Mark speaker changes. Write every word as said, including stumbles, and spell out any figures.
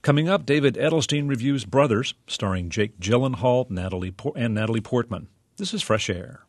Speaker 1: Coming up, David Edelstein reviews Brothers, starring Jake Gyllenhaal Natalie Por- and Natalie Portman. This is Fresh Air.